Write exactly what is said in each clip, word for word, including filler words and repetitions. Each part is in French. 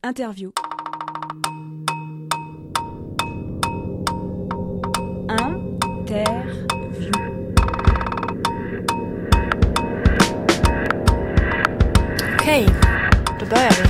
Interview. Interview. Okej, då börjar vi.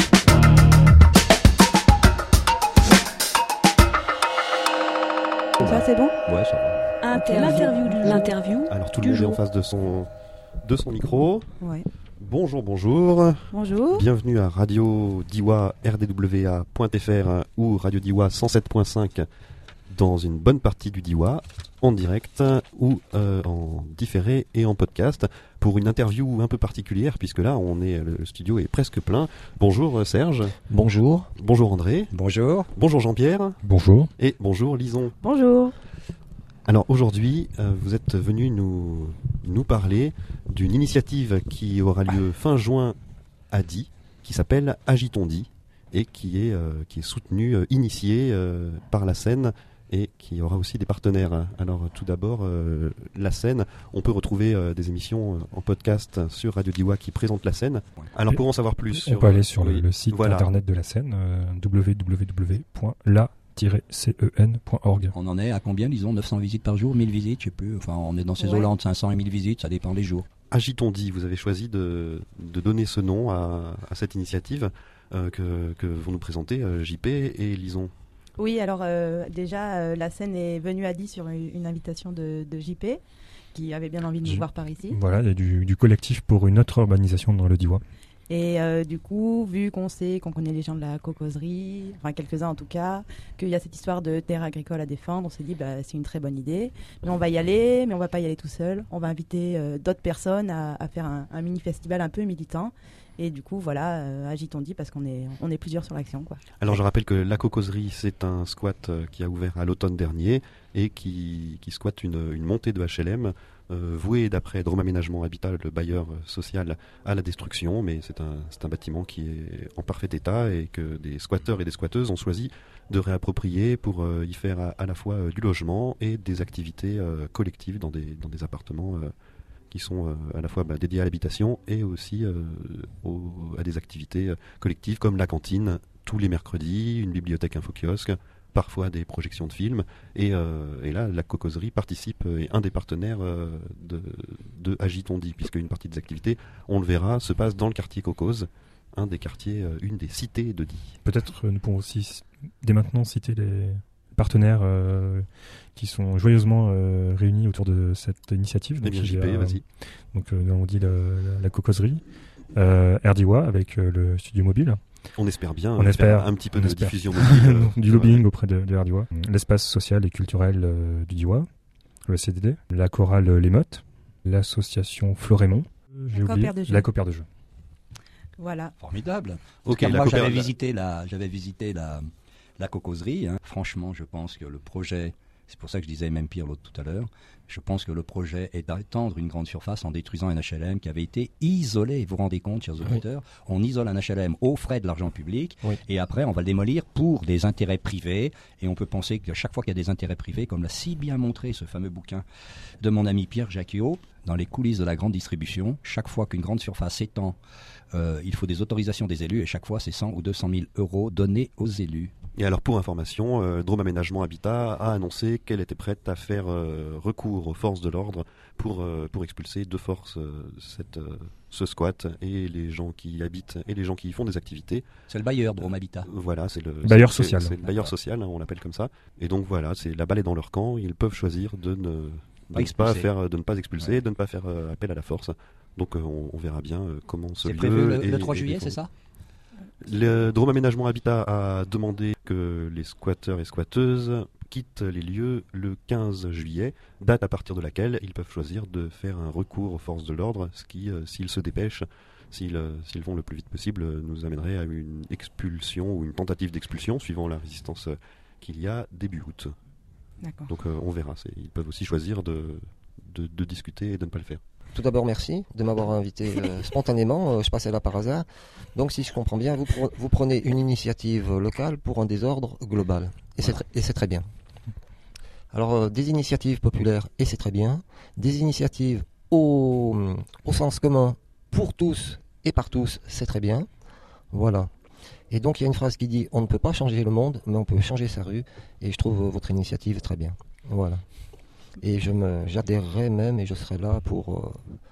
Ça c'est bon? Ouais, ça va. Inter- L'interview du L'interview. Alors tout le du monde est jour. en face de son, de son micro. Ouais. Bonjour, bonjour. Bonjour. Bienvenue à Radio Diois R D W A point F R ou Radio Diois cent sept point cinq dans une bonne partie du Diois, en direct ou euh, en différé et en podcast pour une interview un peu particulière puisque là on est le studio est presque plein. Bonjour Serge. Bonjour. Bonjour André. Bonjour. Bonjour Jean-Pierre. Bonjour. Et bonjour Lison. Bonjour. Alors aujourd'hui, euh, vous êtes venu nous, nous parler d'une initiative qui aura lieu fin juin à Die, qui s'appelle Agitons-Die, et qui est, euh, qui est soutenue, euh, initiée euh, par la Seine, et qui aura aussi des partenaires. Alors tout d'abord, euh, la Seine, on peut retrouver euh, des émissions euh, en podcast sur Radio Diois qui présentent la Seine. Alors pour en savoir plus, on sur, peut aller sur oui, le, le site voilà. internet de la Seine, euh, w w w point la tiret cen point org. On en est à combien, disons, neuf cents visites par jour, mille visites, je sais plus. Enfin, on est dans ces Ouais. eaux-là entre cinq cents et mille visites, ça dépend des jours. Agitons-Die, vous avez choisi de, de donner ce nom à, à cette initiative euh, que, que vont nous présenter euh, J P et Lison. Oui, alors euh, déjà, euh, la scène est venue à Die sur une, une invitation de, de J P, qui avait bien envie de nous J- voir par ici. Voilà, il y a du, du collectif pour une autre urbanisation dans le Diois. Et euh, du coup, vu qu'on sait, qu'on connaît les gens de la cocoserie, enfin quelques-uns en tout cas, qu'il y a cette histoire de terre agricole à défendre, on s'est dit bah, c'est une très bonne idée. Mais on va y aller, mais on va pas y aller tout seul. On va inviter euh, d'autres personnes à, à faire un, un mini-festival un peu militant. Et du coup, voilà, euh, agitons-die parce qu'on est, on est plusieurs sur l'action, quoi. Alors je rappelle que la Cocoserie, c'est un squat euh, qui a ouvert à l'automne dernier et qui, qui squatte une, une montée de H L M euh, vouée d'après Drôme Aménagement Habitat, le bailleur euh, social, à la destruction, mais c'est un, c'est un bâtiment qui est en parfait état et que des squatteurs et des squatteuses ont choisi de réapproprier pour euh, y faire à, à la fois euh, du logement et des activités euh, collectives dans des, dans des appartements euh, qui sont euh, à la fois bah, dédiés à l'habitation et aussi euh, au- à des activités euh, collectives comme la cantine tous les mercredis, une bibliothèque info-kiosque, parfois des projections de films. Et, euh, et là, la Cocoserie participe et est un des partenaires euh, de, de Agitons-Die, puisque une partie des activités, on le verra, se passe dans le quartier Cocose, un des quartiers, euh, une des cités de Die. Peut-être euh, nous pouvons aussi c- dès maintenant citer les partenaires euh, qui sont joyeusement euh, réunis autour de cette initiative. Eh bien, il y J P, a, vas-y. Donc euh, on dit le- la, la cocoserie, euh, R Diois avec euh, le studio mobile, On espère bien On euh, espère, faire un petit peu on de espère. diffusion mobile, euh, du lobbying auprès de, de R Diois, l'espace social et culturel euh, du Diois, le C D D, la chorale Les Mottes, l'association Florémont, j'ai La oublié, Coopère de Jeux. la Coopère de Jeux. Voilà. Formidable. Ok, Car la moi, coopéra- j'avais visité la, j'avais visité la, la cocoserie. Hein. Franchement, je pense que le projet, c'est pour ça que je disais même pire l'autre tout à l'heure, je pense que le projet est d'étendre une grande surface en détruisant un H L M qui avait été isolé. Vous vous rendez compte, chers auditeurs, on isole un H L M aux frais de l'argent public Oui. et après on va le démolir pour des intérêts privés. Et on peut penser que chaque fois qu'il y a des intérêts privés, comme l'a si bien montré ce fameux bouquin de mon ami Pierre Jacquiot, dans les coulisses de la grande distribution, chaque fois qu'une grande surface s'étend, euh, il faut des autorisations des élus et chaque fois c'est cent ou deux cent mille euros donnés aux élus. Et alors, pour information, euh, Drôme Aménagement Habitat a annoncé qu'elle était prête à faire euh, recours aux forces de l'ordre pour, euh, pour expulser de force euh, cette, euh, ce squat et les gens qui y habitent et les gens qui y font des activités. C'est le bailleur Drôme Habitat. Voilà, c'est le Bailleur c'est- social. C'est le bailleur social, hein, on l'appelle comme ça. Et donc voilà, c'est la balle est dans leur camp. Ils peuvent choisir de ne de Pas ne pas expulser. faire, de ne pas expulser, Ouais. de ne pas faire euh, appel à la force. Donc euh, on, on verra bien euh, comment ce C'est lieu prévu le, est- le trois est juillet, défendu. c'est ça? Le Drôme Aménagement Habitat a demandé que les squatteurs et squatteuses quittent les lieux le quinze juillet, date à partir de laquelle ils peuvent choisir de faire un recours aux forces de l'ordre, ce qui, euh, s'ils se dépêchent, s'ils, euh, s'ils vont le plus vite possible, euh, nous amènerait à une expulsion ou une tentative d'expulsion, suivant la résistance euh, qu'il y a début août. D'accord. Donc euh, on verra, c'est- ils peuvent aussi choisir de, de, de discuter et de ne pas le faire. Tout d'abord, merci de m'avoir invité euh, spontanément. Euh, je passais là par hasard. Donc, si je comprends bien, vous, pre- vous prenez une initiative locale pour un désordre global. Et c'est tr- et c'est très bien. Alors, euh, des initiatives populaires, et c'est très bien. Des initiatives au, au sens commun, pour tous et par tous, c'est très bien. Voilà. Et donc il y a une phrase qui dit on ne peut pas changer le monde, mais on peut changer sa rue. Et je trouve votre initiative très bien. Voilà. Et je me, j'adhérerai même et je serai là pour. Euh,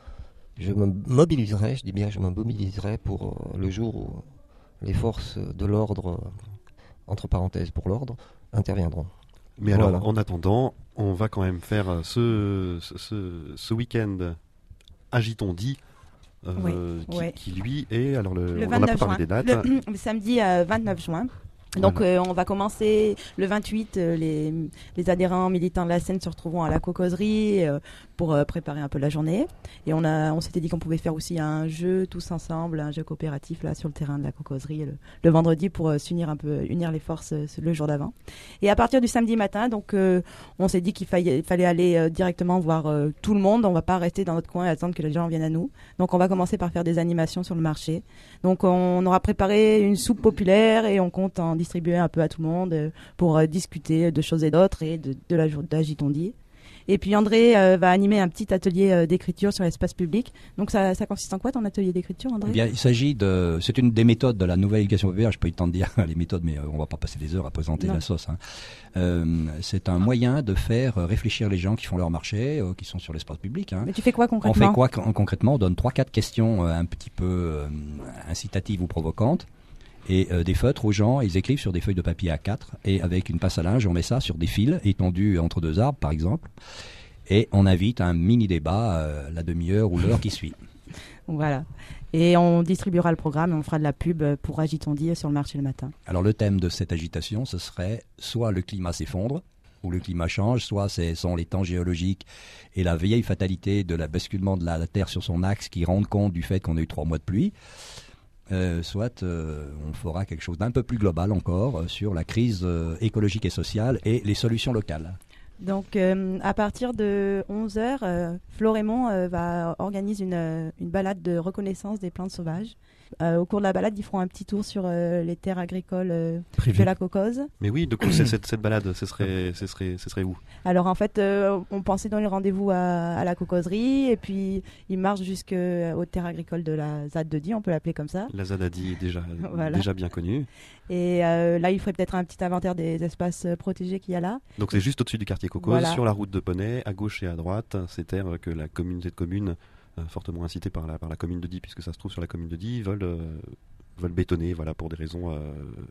je me mobiliserai, je dis bien, je me mobiliserai pour euh, le jour où les forces de l'ordre, euh, entre parenthèses pour l'ordre, interviendront. Mais Voilà. alors, en attendant, on va quand même faire ce, ce, ce, ce week-end Agitons dit, euh, Oui, qui, ouais. qui lui est, alors le, Le on n'a pas vingt-neuf parlé juin. des dates. Le, le samedi euh, vingt-neuf juin. Donc Voilà. euh, on va commencer le vingt-huit, euh, les, les adhérents militants de la Seine se retrouveront à la causerie euh, pour euh, préparer un peu la journée. Et on, a, on s'était dit qu'on pouvait faire aussi un jeu tous ensemble, un jeu coopératif là sur le terrain de la causerie le, le vendredi pour euh, s'unir un peu, unir les forces euh, le jour d'avant. Et à partir du samedi matin, donc euh, on s'est dit qu'il fallait, fallait aller euh, directement voir euh, tout le monde. On va pas rester dans notre coin et attendre que les gens viennent à nous. Donc on va commencer par faire des animations sur le marché. Donc on aura préparé une soupe populaire et on compte en distribuer un peu à tout le monde euh, pour euh, discuter de choses et d'autres et de, de la journée d'Agitondi. Et puis André euh, va animer un petit atelier euh, d'écriture sur l'espace public. Donc ça, ça consiste en quoi ton atelier d'écriture, André ? Eh bien, il s'agit de, c'est une des méthodes de la nouvelle éducation populaire. Je peux y tenter de dire les méthodes, mais euh, on va pas passer des heures à présenter Non. la sauce. Hein. Euh, c'est un moyen de faire réfléchir les gens qui font leur marché, euh, qui sont sur l'espace public. Hein. Mais tu fais quoi On concrètement ? fait quoi con- concrètement ? On donne trois, quatre questions euh, un petit peu euh, incitatives ou provocantes. Et euh, des feutres aux gens, ils écrivent sur des feuilles de papier A quatre et avec une pince à linge, on met ça sur des fils étendus entre deux arbres, par exemple. Et on invite à un mini-débat euh, la demi-heure ou l'heure qui suit. Voilà. Et on distribuera le programme et on fera de la pub pour Agitondi sur le marché le matin. Alors le thème de cette agitation, ce serait soit le climat s'effondre, ou le climat change, soit ce sont les temps géologiques et la vieille fatalité de la basculement de la, la Terre sur son axe qui rendent compte du fait qu'on a eu trois mois de pluie. Euh, soit euh, on fera quelque chose d'un peu plus global encore euh, sur la crise euh, écologique et sociale et les solutions locales. Donc euh, à partir de onze heures, euh, Florémont euh, va organiser une, euh, une balade de reconnaissance des plantes sauvages. Euh, au cours de la balade, ils feront un petit tour sur euh, les terres agricoles euh, Privé. de la Caucase. Mais oui, de coup, c'est- cette, cette balade, ce serait, ce serait, ce serait où ? Alors en fait, euh, on pensait donner rendez-vous à, à la Caucaserie et puis ils marchent jusqu'aux terres agricoles de la Z A D de Die, on peut l'appeler comme ça. La Zadadi est déjà, Voilà. déjà bien connue. Et euh, là, il ferait peut-être un petit inventaire des espaces euh, protégés qu'il y a là. Donc c'est juste au-dessus du quartier Cocos, Voilà. sur la route de Poney, à gauche et à droite, ces terres que la communauté de communes, euh, fortement incitée par la, par la commune de Die, puisque ça se trouve sur la commune de Die, veulent, euh, veulent bétonner, voilà, pour des raisons, euh,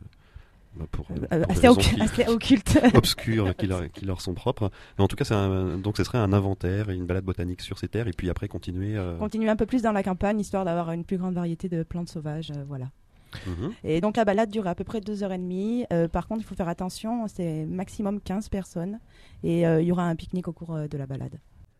bah, pour, Euh, pour des assez, raisons occu- qui- assez occulte. obscures qui leur, qui leur sont propres. Mais en tout cas, c'est un, donc ce serait un inventaire et une balade botanique sur ces terres, et puis après continuer. euh, Continuer un peu plus dans la campagne, histoire d'avoir une plus grande variété de plantes sauvages. euh, voilà. mhm. Et donc la balade dure à peu près deux heures trente. Euh, par contre, il faut faire attention, c'est maximum quinze personnes. Et euh, il y aura un pique-nique au cours euh, de la balade.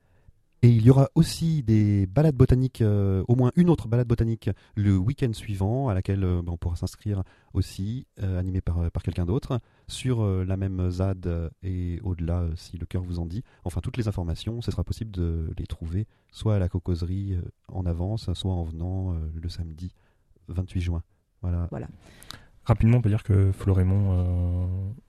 Et il y aura aussi des balades botaniques, euh, au moins une autre balade botanique le week-end suivant, à laquelle euh, bah, on pourra s'inscrire aussi, euh, animée par, euh, par quelqu'un d'autre, sur euh, la même Z A D euh, et au-delà, euh, si le cœur vous en dit. Enfin, toutes les informations, ce sera possible de les trouver, soit à la Caucaserie euh, en avance, soit en venant euh, le samedi vingt-huit juin. Voilà. Rapidement, on peut dire que Florémont...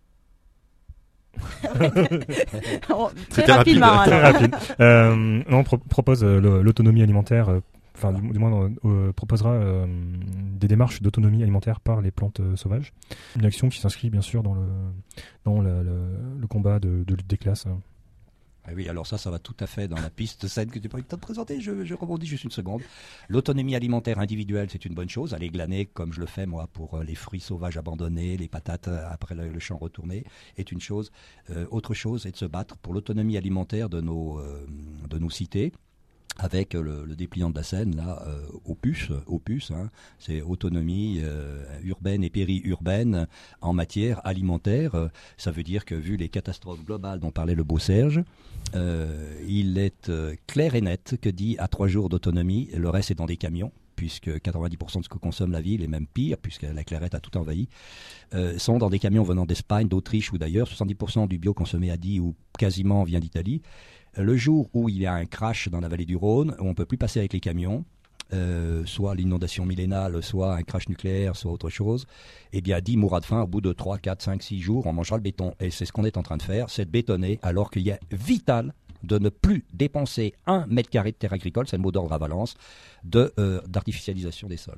Oh, très C'était rapide. rapidement. Euh, très alors. rapide. Euh, non, pro- propose euh, le- l'autonomie alimentaire, euh, enfin du, du moins euh, proposera euh, des démarches d'autonomie alimentaire par les plantes euh, sauvages. Une action qui s'inscrit bien sûr dans le, dans le, le- le combat de, de lutte des classes. Ah oui, alors ça, ça va tout à fait dans la piste scène que tu n'as pas eu le temps de présenter. Je, je rebondis juste une seconde. L'autonomie alimentaire individuelle, c'est une bonne chose. Aller glaner, comme je le fais moi, pour euh, les fruits sauvages abandonnés, les patates euh, après le, le champ retourné, est une chose. Euh, autre chose, c'est de se battre pour l'autonomie alimentaire de nos, euh, de nos cités. Avec le, le dépliant de la Seine, là, euh, Opus, Opus, hein, c'est autonomie euh, urbaine et périurbaine en matière alimentaire. Euh, ça veut dire que, vu les catastrophes globales dont parlait le beau Serge, euh, il est euh, clair et net que dit à trois jours d'autonomie, le reste est dans des camions, puisque quatre-vingt-dix pour cent de ce que consomme la ville, et même pire, puisque la Clairette a tout envahi, euh, sont dans des camions venant d'Espagne, d'Autriche ou d'ailleurs. soixante-dix pour cent du bio consommé à Die ou quasiment vient d'Italie. Le jour où il y a un crash dans la vallée du Rhône, où on ne peut plus passer avec les camions, euh, soit l'inondation millénale, soit un crash nucléaire, soit autre chose, eh bien, Die mourra de faim au bout de trois, quatre, cinq, six jours, on mangera le béton. Et c'est ce qu'on est en train de faire, c'est de bétonner, alors qu'il y a vital de ne plus dépenser un mètre carré de terre agricole, c'est le mot d'ordre à Valence, de, euh, d'artificialisation des sols.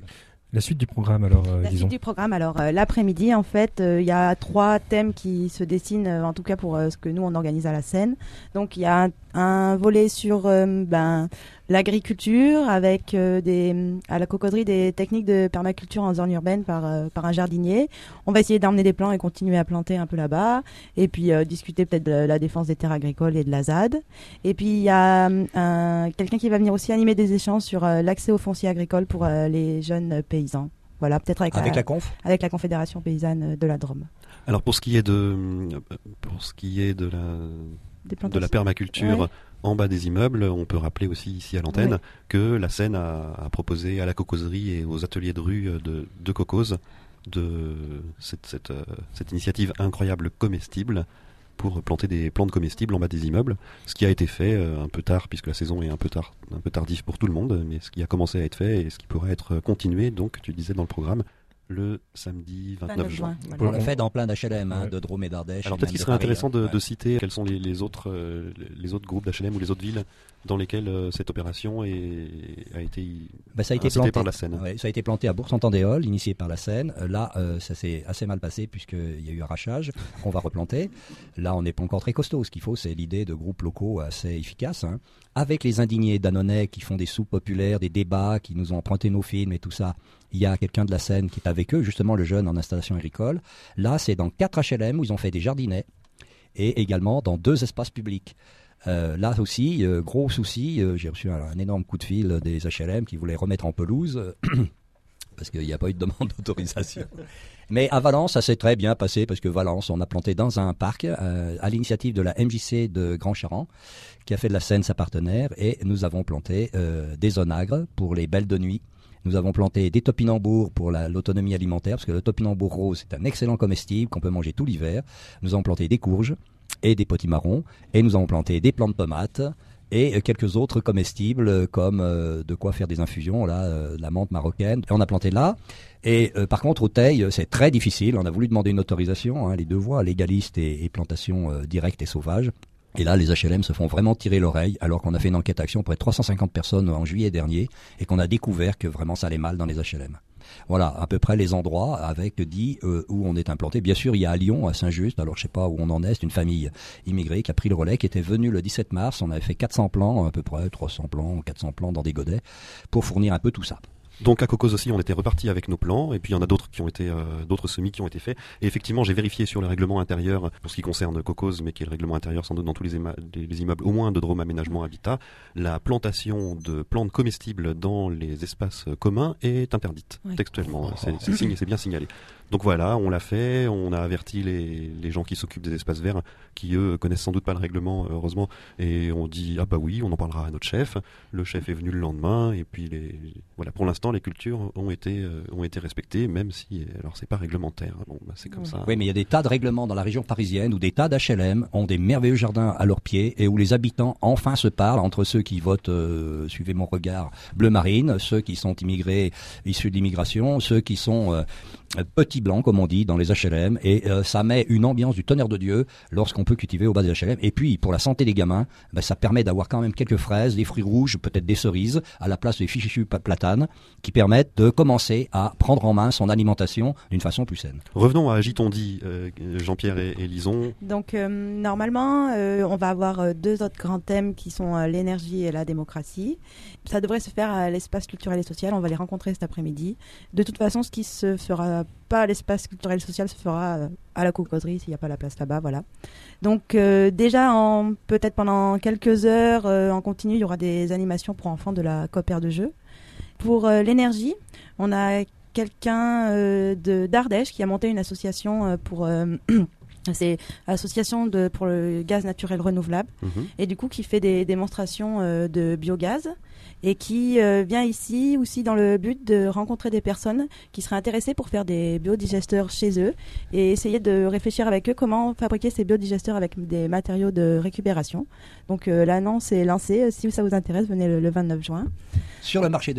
La suite du programme, alors, euh, La disons. suite du programme, alors euh, l'après-midi, en fait, il euh, y a trois thèmes qui se dessinent, euh, en tout cas pour euh, ce que nous on organise à la scène. Donc il y a un, un volet sur euh, ben, l'agriculture avec euh, des, à la cocodrie des techniques de permaculture en zone urbaine par, euh, par un jardinier. On va essayer d'emmener des plants et continuer à planter un peu là-bas. Et puis euh, discuter peut-être de la défense des terres agricoles et de la Z A D. Et puis il y a un, quelqu'un qui va venir aussi animer des échanges sur euh, l'accès au foncier agricole pour euh, les jeunes paysans. Voilà, peut-être avec, Avec la, la conf avec la Confédération paysanne de la Drôme. Alors pour ce qui est de pour ce qui est de la Des de la permaculture Ouais. en bas des immeubles, on peut rappeler aussi ici à l'antenne Ouais. que la Seine a, a proposé à la cocoserie et aux ateliers de rue de, de cocose de cette, cette, euh, cette initiative incroyable comestible pour planter des plantes comestibles en bas des immeubles, ce qui a été fait euh, un peu tard puisque la saison est un peu tard, un peu tardif pour tout le monde, mais ce qui a commencé à être fait et ce qui pourrait être continué, donc tu disais dans le programme, le samedi vingt-neuf juin. Voilà. On l'a fait dans plein d'H L M, hein, Ouais. de Drôme et d'Ardèche. Alors et peut-être même qu'il de serait Paris, intéressant de, hein. de citer quels sont les, les autres euh, les autres groupes d'H L M ou les autres villes dans lesquelles euh, cette opération est, a été Bah, ça a été incitée planté par la Seine. Ouais, ça a été planté à Bourg-Saint-Andéol, initié par la Seine. Euh, Là, euh, ça s'est assez mal passé puisqu'il y a eu arrachage. On va replanter. Là, on n'est pas encore très costaud. Ce qu'il faut, c'est l'idée de groupes locaux assez efficaces, hein. Avec les indignés danonais qui font des soupes populaires, des débats, qui nous ont emprunté nos films et tout ça. Il y a quelqu'un de la Seine qui est avec eux, justement le jeune en installation agricole. Là, c'est dans quatre H L M où ils ont fait des jardinets et également dans deux espaces publics. Euh, là aussi, euh, gros souci, euh, j'ai reçu un, un énorme coup de fil des H L M qui voulaient remettre en pelouse euh, parce qu'il n'y a pas eu de demande d'autorisation. Mais à Valence, ça s'est très bien passé parce que Valence, on a planté dans un parc euh, à l'initiative de la M J C de Grand Charent qui a fait de la Seine sa partenaire et nous avons planté euh, des onagres pour les belles de nuit. Nous avons planté des topinambours pour la- l'autonomie alimentaire parce que le topinambour rose c'est un excellent comestible qu'on peut manger tout l'hiver. Nous avons planté des courges et des potimarrons et nous avons planté des plants de tomates et euh, quelques autres comestibles euh, comme euh, de quoi faire des infusions, là, euh, la menthe marocaine. Et on a planté là. Et euh, par contre, au Teil, euh, c'est très difficile. On a voulu demander une autorisation, hein, les deux voies, légaliste et, et plantation euh, directe et sauvage. Et là, les H L M se font vraiment tirer l'oreille, alors qu'on a fait une enquête action pour trois cent cinquante personnes en juillet dernier, et qu'on a découvert que vraiment ça allait mal dans les H L M. Voilà, à peu près les endroits avec dit euh, où on est implanté. Bien sûr, il y a à Lyon, à Saint-Just, alors je sais pas où on en est, c'est une famille immigrée qui a pris le relais, qui était venue le dix-sept mars. On avait fait quatre cents plans, à peu près trois cents plans, quatre cents plans dans des godets, pour fournir un peu tout ça. Donc à Cocos aussi, on était reparti avec nos plans, et puis il y en a d'autres qui ont été, euh, d'autres semis qui ont été faits. Et effectivement, j'ai vérifié sur le règlement intérieur pour ce qui concerne Cocos, mais qui est le règlement intérieur sans doute dans tous les, éma- les, les immeubles, au moins de Drôme Aménagement Habitat, la plantation de plantes comestibles dans les espaces communs est interdite Ouais. textuellement. C'est, c'est, signé- c'est bien signalé. Donc voilà, on l'a fait, on a averti les, les gens qui s'occupent des espaces verts, qui eux connaissent sans doute pas le règlement, heureusement, et on dit ah bah oui, on en parlera à notre chef. Le chef est venu le lendemain, et puis les voilà, pour l'instant les cultures ont été euh, ont été respectées, même si alors c'est pas réglementaire. Bon, bah, c'est comme Ouais. ça. Oui, mais il y a des tas de règlements dans la région parisienne où des tas d'H L M ont des merveilleux jardins à leurs pieds et où les habitants enfin se parlent entre ceux qui votent, euh, suivez mon regard, bleu marine, ceux qui sont immigrés, issus de l'immigration, ceux qui sont euh, petits blancs, comme on dit, dans les H L M. Et euh, ça met une ambiance du tonnerre de Dieu lorsqu'on peut cultiver au bas des H L M. Et puis, pour la santé des gamins, ben, ça permet d'avoir quand même quelques fraises, des fruits rouges, peut-être des cerises, à la place des fichus platanes, qui permettent de commencer à prendre en main son alimentation d'une façon plus saine. Revenons à Agit-on-dit, euh, Jean-Pierre et, et Lison. Donc euh, normalement, euh, on va avoir euh, deux autres grands thèmes qui sont euh, l'énergie et la démocratie. Ça devrait se faire à l'espace culturel et social. On va les rencontrer cet après-midi. De toute façon, ce qui se fera pas à l'espace culturel et social se fera euh, à la cocoserie s'il n'y a pas la place là-bas. Voilà. Donc euh, déjà, en, peut-être pendant quelques heures euh, en continu, il y aura des animations pour enfants de la coopère de jeu. Pour euh, l'énergie, on a quelqu'un euh, de d'Ardèche qui a monté une association euh, pour euh, c'est l'association de pour le gaz naturel renouvelable Mhm. et du coup qui fait des démonstrations euh, de biogaz et qui euh, vient ici aussi dans le but de rencontrer des personnes qui seraient intéressées pour faire des biodigesteurs chez eux et essayer de réfléchir avec eux comment fabriquer ces biodigesteurs avec des matériaux de récupération. Donc euh, l'annonce est lancée. Si ça vous intéresse, venez le, le vingt-neuf juin. Sur le marché de Die,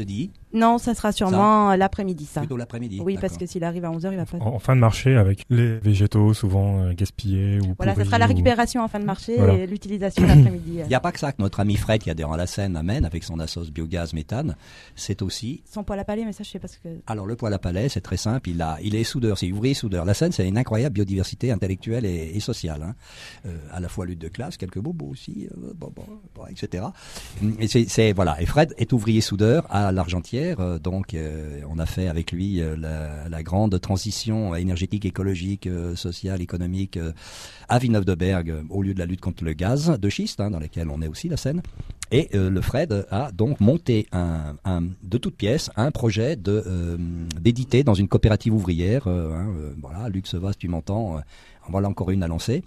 Non, ça sera sûrement l'après-midi, ça. Plutôt l'après-midi. Oui, d'accord. parce que s'il arrive à onze heures, il va pas... En, en fin de marché, avec les végétaux souvent euh, gaspillés ou Voilà, ça pourris sera la ou- récupération en fin de marché Voilà. et l'utilisation l'après-midi. Il n'y a pas que ça que notre ami Fred, qui adhère à la Seine, amène avec son assos biogaz méthane. C'est aussi. Son poêle à palais, mais ça, je sais pas ce que... Alors, le poêle à palais, c'est très simple. Il, a, il est soudeur, c'est ouvrier soudeur. La Seine, c'est une incroyable biodiversité intellectuelle et, et sociale. Hein. Euh, à la fois lutte de classe, quelques bobos aussi, euh, bon, bon, bon, et cetera. Et c'est, c'est, voilà. Et Fred est ouvrier soudeur à l'Argentière. Euh, donc, euh, on a fait avec lui euh, la, la grande transition énergétique, écologique, euh, sociale, économique euh, à Villeneuve-de-Berg, euh, au lieu de la lutte contre le gaz de schiste, hein, dans lequel on est aussi, la Seine. Et euh, le Fred a donc monté un, un, de toutes pièces un projet de, euh, d'éditer dans une coopérative ouvrière, euh, hein, euh, voilà, Luxe Vaz, tu m'entends, euh, voilà encore une à lancer,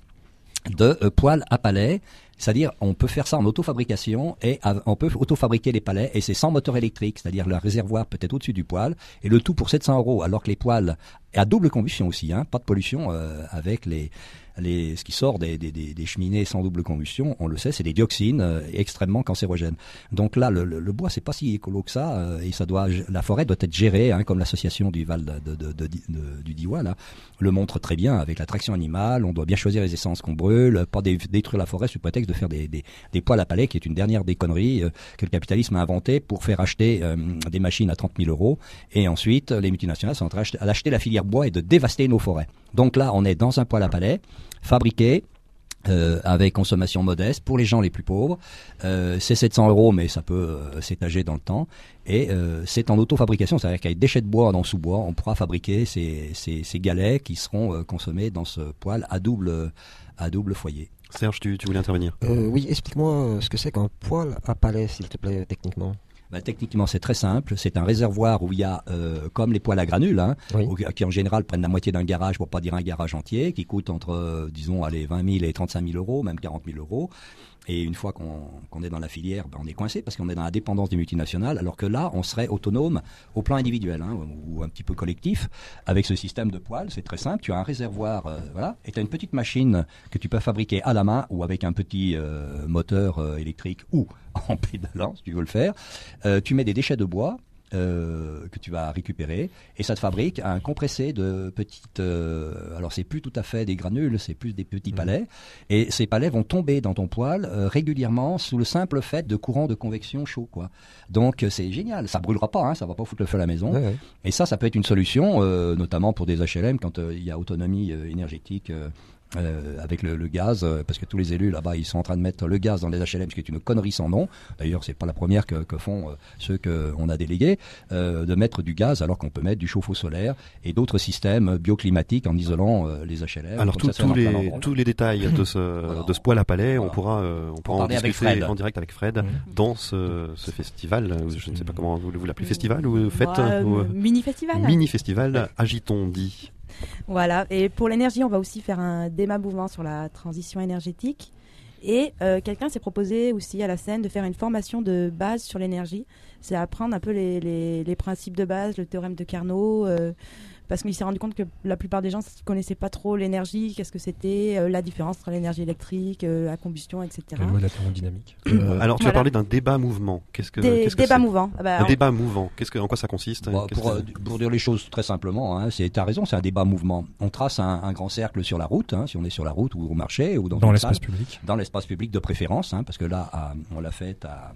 de euh, poêles à palais. C'est-à-dire, on peut faire ça en autofabrication et à- on peut autofabriquer les palets et c'est sans moteur électrique, c'est-à-dire le réservoir peut être au-dessus du poêle et le tout pour sept cents euros, alors que les poêles à double combustion aussi, hein, pas de pollution euh, avec les, les, ce qui sort des, des, des, des cheminées sans double combustion, on le sait, c'est des dioxines euh, extrêmement cancérogènes. Donc là, le, le, le bois, c'est pas si écolo que ça euh, et ça doit, la forêt doit être gérée, hein, comme l'association du Val de, de, de, de, de- du Diois là le montre très bien avec l'attraction animale. On doit bien choisir les essences qu'on brûle, pas dé- détruire la forêt sous prétexte de faire des, des, des poêles à palais, qui est une dernière des conneries euh, que le capitalisme a inventé pour faire acheter euh, des machines à trente mille euros. Et ensuite, les multinationales sont en train d'acheter- d'acheter la filière bois et de dévaster nos forêts. Donc là, on est dans un poêle à palais fabriqué euh, avec consommation modeste pour les gens les plus pauvres. Euh, c'est sept cents euros, mais ça peut euh, s'étager dans le temps. Et euh, c'est en autofabrication, c'est-à-dire qu'avec des déchets de bois dans sous-bois, on pourra fabriquer ces, ces, ces galets qui seront euh, consommés dans ce poêle à double, à double foyer. Serge, tu, tu voulais intervenir? Euh, oui, explique-moi euh, ce que c'est qu'un poêle à palais, s'il te plaît, techniquement. Bah, techniquement, c'est très simple. C'est un réservoir où il y a, euh, comme les poêles à granules, hein, Oui. au- qui en général prennent la moitié d'un garage, pour pas dire un garage entier, qui coûte entre, euh, disons, allez, vingt mille et trente-cinq mille euros, même quarante mille euros. Et une fois qu'on, qu'on est dans la filière, ben on est coincé parce qu'on est dans la dépendance des multinationales, alors que là, on serait autonome au plan individuel, hein, ou un petit peu collectif. Avec ce système de poêle, c'est très simple. Tu as un réservoir, euh, voilà, et tu as une petite machine que tu peux fabriquer à la main ou avec un petit euh, moteur euh, électrique ou en pédalant, si tu veux le faire. Euh, tu mets des déchets de bois. Euh, que tu vas récupérer et ça te fabrique un compressé de petites euh, alors c'est plus tout à fait des granules, c'est plus des petits palets et ces palets vont tomber dans ton poêle euh, régulièrement sous le simple fait de courant de convection chaud quoi. Donc euh, c'est génial, ça brûlera pas hein, ça va pas foutre le feu à la maison. Ouais, ouais. Et ça ça peut être une solution euh, notamment pour des H L M quand euh, il y a autonomie euh, énergétique euh, Euh, avec le, le gaz, euh, parce que tous les élus là-bas, ils sont en train de mettre le gaz dans les H L M, ce qui est une connerie sans nom. D'ailleurs, c'est pas la première que, que font euh, ceux qu'on a délégués, euh, de mettre du gaz alors qu'on peut mettre du chauffe-eau solaire et d'autres systèmes bioclimatiques en isolant euh, les H L M. Alors comme tout- ça, c'est tous en plein les endroit. tous les détails de ce Voilà. de ce poêle à palais, on Voilà. pourra euh, on pourra en parler avec discuter Fred. en direct avec Fred Mhm. dans ce, ce festival. euh, Je ne sais pas comment vous, vous l'appelez, festival ou fête Ouais, ou, euh, mini festival. mini festival. Agitons dit. Voilà, et pour l'énergie, on va aussi faire un débat mouvement sur la transition énergétique. Et euh, quelqu'un s'est proposé aussi à la Seine de faire une formation de base sur l'énergie. C'est apprendre un peu les, les, les principes de base, le théorème de Carnot, euh, parce qu'il s'est rendu compte que la plupart des gens ne connaissaient pas trop l'énergie, qu'est-ce que c'était, euh, la différence entre l'énergie électrique, euh, la combustion, et cetera. La loi de la thermodynamique. Euh, alors tu as Voilà. parlé d'un débat mouvement. Qu'est-ce que Des qu'est-ce que débats c'est mouvants. Ah bah, Un on- débat mouvant. Qu'est-ce que en quoi ça consiste? Bah, Qu'est-ce pour, que- euh, pour dire les choses très simplement, hein, c'est, t'as raison, c'est un débat mouvement. On trace un, un grand cercle sur la route, hein, si on est sur la route ou au marché ou dans, Dans une l'espace salle. public. Dans l'espace public de préférence, hein, parce que là, à- on l'a fait à,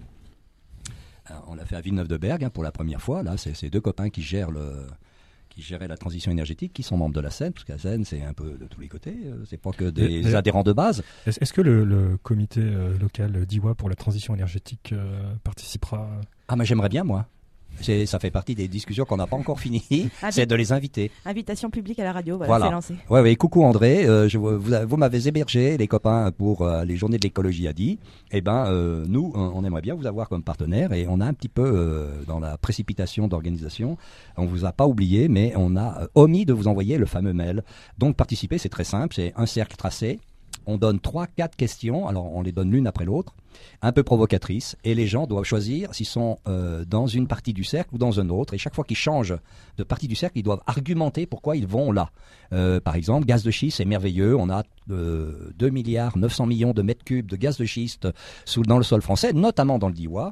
à- on l'a fait à Villeneuve-de-Berg hein, pour la première fois. Là, c'est, c'est deux copains qui gèrent le, qui géraient la transition énergétique, qui sont membres de la Seine, parce que la Seine, c'est un peu de tous les côtés. euh, C'est pas que des Et- et- adhérents de base. Est-ce, est-ce que le, le comité euh, local d'I W A pour la transition énergétique euh, participera? Ah, mais j'aimerais bien, moi. C'est, ça fait partie des discussions qu'on n'a pas encore finies. Ah, c'est de les inviter. Invitation publique à la radio, voilà, Voilà. c'est lancé. Ouais, ouais, coucou André, euh, je, vous, vous, vous m'avez hébergé, les copains, pour euh, les journées de l'écologie à Die. Eh ben, euh, nous, on, on aimerait bien vous avoir comme partenaire et on a un petit peu, euh, dans la précipitation d'organisation, on vous a pas oublié, mais on a euh, omis de vous envoyer le fameux mail. Donc, participer, c'est très simple, c'est un cercle tracé. On donne trois, quatre questions, alors on les donne l'une après l'autre, un peu provocatrices, et les gens doivent choisir s'ils sont euh, dans une partie du cercle ou dans un autre, et chaque fois qu'ils changent de partie du cercle, ils doivent argumenter pourquoi ils vont là. Euh, par exemple, gaz de schiste, c'est merveilleux, on a euh, deux milliards neuf cents millions de mètres cubes de gaz de schiste sous, dans le sol français, notamment dans le Diois.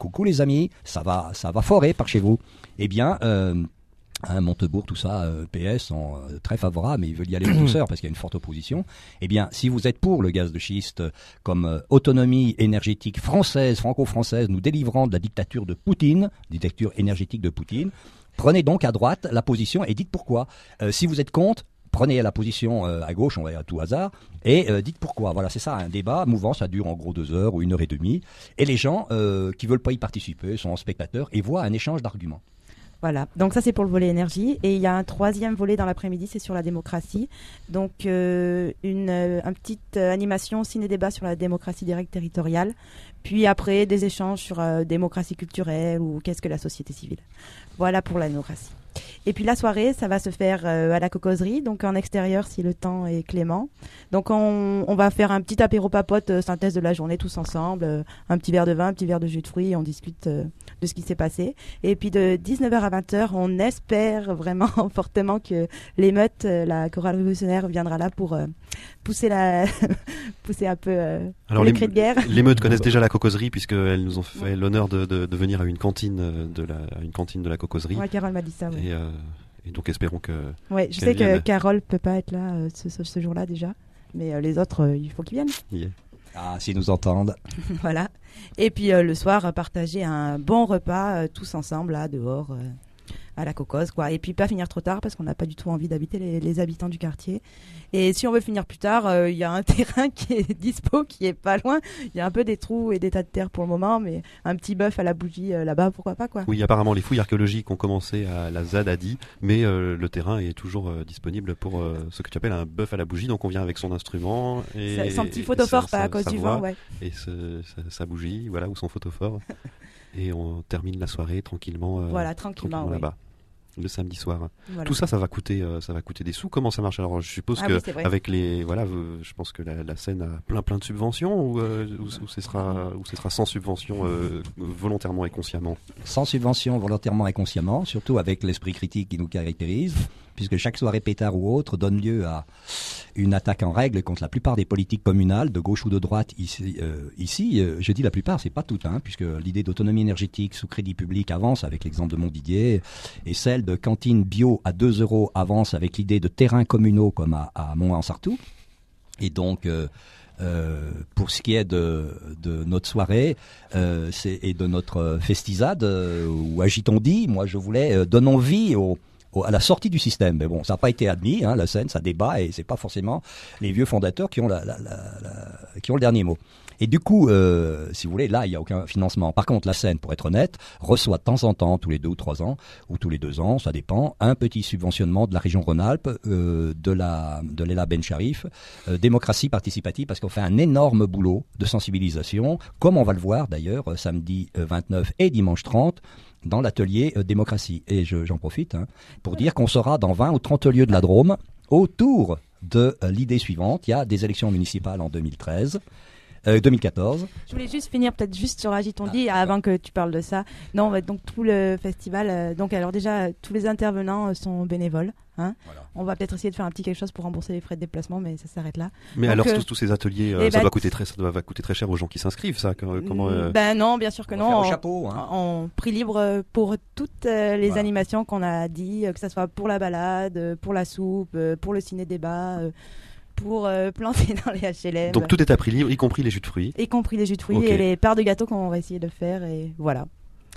coucou les amis, ça va, ça va forer par chez vous. Eh bien, euh, Hein, Montebourg, tout ça, euh, P S sont euh, très favorables, mais ils veulent y aller en douceur parce qu'il y a une forte opposition. Eh bien, si vous êtes pour le gaz de schiste comme euh, autonomie énergétique française, franco-française, nous délivrant de la dictature de Poutine, dictature énergétique de Poutine, prenez donc à droite la position et dites pourquoi. Euh, si vous êtes contre, prenez la position euh, à gauche, on va dire à tout hasard, et euh, dites pourquoi. Voilà, c'est ça, un débat mouvant, ça dure en gros deux heures ou une heure et demie. Et les gens euh, qui veulent pas y participer sont en spectateurs et voient un échange d'arguments. Voilà, donc ça c'est pour le volet énergie. Et il y a un troisième volet dans l'après-midi, c'est sur la démocratie. Donc euh, une, euh, une petite euh, animation ciné-débat sur la démocratie directe territoriale. Puis après, des échanges sur euh, démocratie culturelle ou qu'est-ce que la société civile. Voilà pour la démocratie. Et puis la soirée, ça va se faire euh, à la Cocoserie, donc en extérieur si le temps est clément. Donc on, on va faire un petit apéro papote, euh, synthèse de la journée tous ensemble, euh, un petit verre de vin, un petit verre de jus de fruits, on discute euh, de ce qui s'est passé. Et puis de dix-neuf heures à vingt heures, on espère vraiment fortement que l'émeute, euh, la chorale révolutionnaire viendra là pour euh, pousser la pousser un peu euh, Alors les les cris de guerre. Les meutes connaissent déjà la Cocoserie puisqu'elles nous ont fait l'honneur de, de, de venir à une cantine de la, à une cantine de la Cocoserie. Ouais, Carole m'a dit ça, ouais. Et, euh, et donc espérons que. Ouais, je sais que vienne. Carole peut pas être là euh, ce, ce, ce jour-là déjà, mais euh, les autres, euh, il faut qu'ils viennent. Yeah. Ah, s'ils nous entendent. Voilà. Et puis euh, le soir, euh, partager un bon repas euh, tous ensemble là dehors euh, à la Cocose, quoi. Et puis pas finir trop tard parce qu'on n'a pas du tout envie d'habiter les, les habitants du quartier. Et si on veut finir plus tard, il euh, y a un terrain qui est dispo, qui est pas loin. Il y a un peu des trous et des tas de terre pour le moment, mais un petit bœuf à la bougie euh, là-bas, pourquoi pas, quoi. Oui, apparemment les fouilles archéologiques ont commencé à la Zadadi, mais euh, le terrain est toujours euh, disponible pour euh, ce que tu appelles un bœuf à la bougie. Donc on vient avec son instrument et Ça, son petit photophore, pas à cause du vent, ouais. Et ce, sa, sa bougie, voilà, ou son photophore. Et on termine la soirée tranquillement. Euh, voilà, tranquillement, tranquillement ouais. là-bas. Le samedi soir. Voilà. Tout ça, ça va coûter, euh, ça va coûter des sous. Comment ça marche? Alors, je suppose ah que oui, avec les, voilà, euh, je pense que la, la scène a plein plein de subventions ou, euh, ou, ou ce sera, ou ce sera sans subvention euh, volontairement et consciemment. Sans subvention, volontairement et consciemment, surtout avec l'esprit critique qui nous caractérise, puisque chaque soirée pétard ou autre donne lieu à une attaque en règle contre la plupart des politiques communales, de gauche ou de droite. Ici, euh, ici euh, je dis la plupart, c'est pas tout, hein, puisque l'idée d'autonomie énergétique sous crédit public avance avec l'exemple de Montdidier, et celle de cantine bio à deux euros avance avec l'idée de terrains communaux comme à, à Mont-en-Sartoux. Et donc... Euh, Euh, pour ce qui est de, de notre soirée euh, c'est, et de notre festisade, euh, ou agitons-dit, moi je voulais euh, donnons vie au, au, à la sortie du système. Mais bon, ça n'a pas été admis, hein, la scène, ça débat, et c'est pas forcément les vieux fondateurs qui ont, la, la, la, la, qui ont le dernier mot. Et du coup, euh, si vous voulez, là, il n'y a aucun financement. Par contre, la scène, pour être honnête, reçoit de temps en temps, tous les deux ou trois ans, ou tous les deux ans, ça dépend, un petit subventionnement de la région Rhône-Alpes, euh, de la de l'Ela Ben Sharif, euh, démocratie participative, parce qu'on fait un énorme boulot de sensibilisation, comme on va le voir d'ailleurs samedi vingt-neuf et dimanche trente, dans l'atelier euh, démocratie. Et je, j'en profite hein, pour dire qu'on sera dans vingt ou trente lieux de la Drôme, autour de euh, l'idée suivante. Il y a des élections municipales en deux mille treize. Euh, deux mille quatorze. Je voulais juste finir peut-être juste sur Agitons-dit ah, avant que tu parles de ça. Non, donc tout le festival, euh, donc alors déjà tous les intervenants euh, sont bénévoles. Hein. Voilà. On va peut-être essayer de faire un petit quelque chose pour rembourser les frais de déplacement, mais ça s'arrête là. Mais donc, alors euh, tous, tous ces ateliers, euh, ça bah, doit coûter très, ça doit coûter très cher aux gens qui s'inscrivent, ça. Comment euh... Ben non, bien sûr que on non. Au chapeau, hein. En prix libre pour toutes euh, les voilà. animations qu'on a dit, euh, que ça soit pour la balade, pour la soupe, euh, pour le ciné-débat. Euh, pour euh, planter dans les H L M. Donc tout est à prix libre, y compris les jus de fruits. Y compris les jus de fruits okay. Et les parts de gâteau qu'on va essayer de faire, et voilà.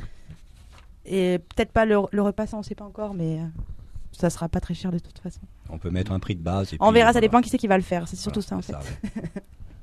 Et peut-être pas le, le repas, ça on sait pas encore, mais euh, ça sera pas très cher de toute façon. On peut mettre un prix de base. Et on puis, verra, ça voilà. dépend qui c'est qui va le faire, c'est surtout voilà, ça en c'est fait. Ça, ouais.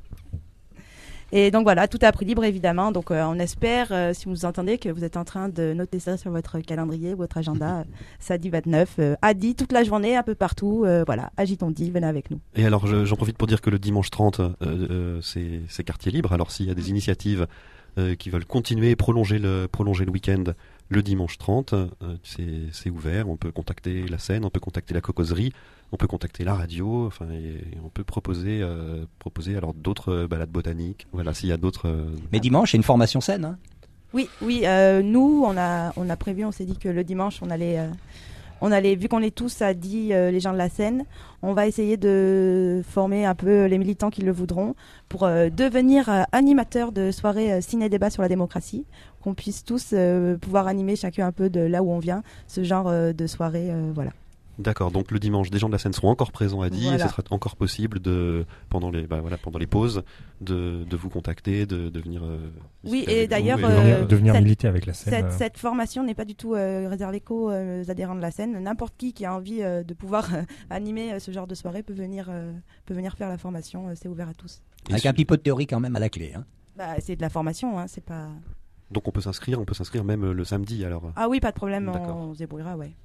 Et donc voilà, tout est à prix libre évidemment. Donc euh, on espère, euh, si vous entendez, que vous êtes en train de noter ça sur votre calendrier, votre agenda, euh, samedi vingt-neuf, euh, à dix, toute la journée, un peu partout. Euh, voilà, agitons-dit, venez avec nous. Et alors je, j'en profite pour dire que le dimanche trente, euh, euh, c'est, c'est quartier libre. Alors s'il y a des initiatives euh, qui veulent continuer et prolonger le, prolonger le week-end, le dimanche trente, euh, c'est, c'est ouvert. On peut contacter la scène, on peut contacter la Cocoserie, on peut contacter la radio, enfin, et on peut proposer, euh, proposer alors d'autres euh, balades botaniques. Voilà, s'il y a d'autres. Euh... Mais dimanche, c'est une formation scène. Hein. Oui, oui. Euh, nous, on a, on a prévu, on s'est dit que le dimanche, on allait, euh, on allait, vu qu'on est tous à dix, euh, les gens de la scène, on va essayer de former un peu les militants qui le voudront pour euh, devenir euh, animateurs de soirées euh, ciné-débat sur la démocratie, qu'on puisse tous euh, pouvoir animer chacun un peu de là où on vient, ce genre euh, de soirée, euh, voilà. D'accord, donc le dimanche, des gens de la scène seront encore présents à dix, Voilà. et ce sera encore possible de, pendant les, bah voilà, pendant les pauses, de, de vous contacter, de, de venir. Euh, Oui, discuter et avec d'ailleurs, vous De euh, venir, de venir cette- militer avec la scène. Cette, euh, cette formation n'est pas du tout euh, réservée qu'aux euh, adhérents de la scène. N'importe qui qui a envie euh, de pouvoir euh, animer euh, ce genre de soirée peut venir, euh, peut venir faire la formation. euh, c'est ouvert à tous. Et Avec su- un petit peu de théorie quand même à la clé. Hein. Bah, c'est de la formation, hein, c'est pas. Donc on peut s'inscrire, on peut s'inscrire même le samedi alors. Ah oui, pas de problème, D'accord. on, on se débrouillera, ouais.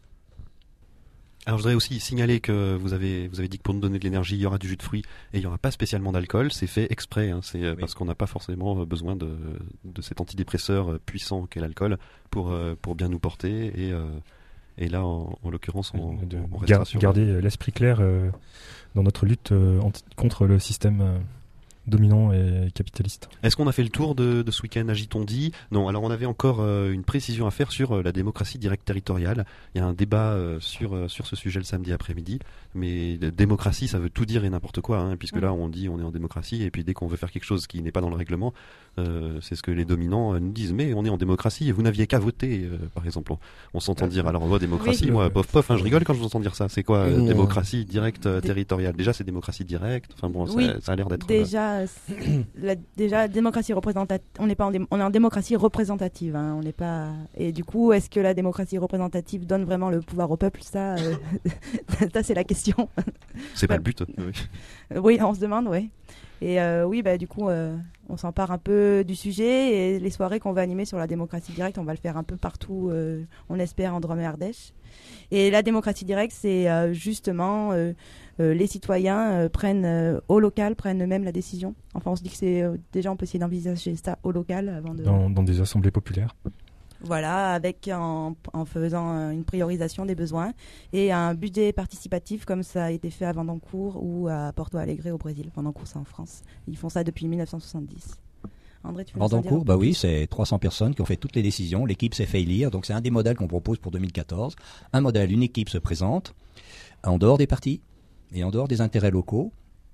Alors je voudrais aussi signaler que vous avez, vous avez dit que pour nous donner de l'énergie, il y aura du jus de fruits et il n'y aura pas spécialement d'alcool. C'est fait exprès, hein, c'est euh, Oui. parce qu'on n'a pas forcément euh, besoin de, de cet antidépresseur euh, puissant qu'est l'alcool pour, euh, pour bien nous porter. Et, euh, et là, en, en l'occurrence, on, de on restera gar- sur... garder euh, l'esprit clair euh, dans notre lutte euh, anti- contre le système euh, dominant et capitaliste. Est-ce qu'on a fait le tour de, de ce week-end, agit-on dit? Non, alors on avait encore euh, une précision à faire sur euh, la démocratie directe territoriale. Il y a un débat euh, sur, euh, sur ce sujet le samedi après-midi, mais la démocratie, ça veut tout dire et n'importe quoi, hein, puisque Mm. là on dit on est en démocratie, et puis dès qu'on veut faire quelque chose qui n'est pas dans le règlement, euh, c'est ce que les dominants euh, nous disent, mais on est en démocratie et vous n'aviez qu'à voter, euh, par exemple. On, on s'entend dire, alors moi démocratie, Oui. moi pof pof, hein, je rigole quand je vous entends dire ça, c'est quoi euh, Une, euh, démocratie directe euh, Dé- territoriale? Déjà c'est démocratie directe, enfin bon, ça- Oui, ça, a l'air d'être... euh, Déjà, c'est- la, déjà démocratie représentative. On n'est pas en, dé- on est en démocratie représentative. Hein, on n'est pas. Et du coup, est-ce que la démocratie représentative donne vraiment le pouvoir au peuple? Ça, euh, ça c'est la question. c'est pas Ouais. le but. Oui. Oui, on se demande, oui. Et euh, oui, bah, du coup, euh, on s'empare un peu du sujet et les soirées qu'on va animer sur la démocratie directe, on va le faire un peu partout, euh, on espère, en Drôme et Ardèche. Et la démocratie directe, c'est euh, justement euh, euh, les citoyens euh, prennent euh, au local, prennent eux-mêmes la décision. Enfin, on se dit que c'est euh, déjà, on peut essayer d'envisager ça au local avant de. Dans, dans des assemblées populaires. Voilà, avec en, en faisant euh, une priorisation des besoins et un budget participatif comme ça a été fait à Vandencourt ou à Porto Alegre au Brésil. Vandencourt, c'est en France. Ils font ça depuis mille neuf cent soixante-dix. André, tu veux nous en dire un Vandencourt, peu bah oui, plus? c'est trois cents personnes qui ont fait toutes les décisions. L'équipe s'est fait élire, donc c'est un des modèles qu'on propose pour deux mille quatorze. Un modèle, une équipe se présente en dehors des partis et en dehors des intérêts locaux,